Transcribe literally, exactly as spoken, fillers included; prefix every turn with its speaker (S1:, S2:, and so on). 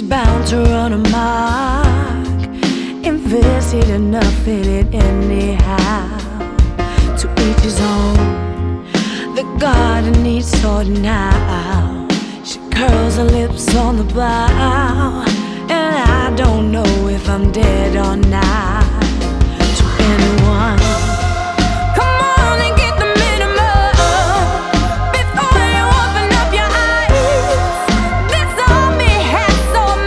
S1: bound to run amok. Invested enough in it anyhow. To each his own. The garden needs sorting out. She curls her lips on the bough.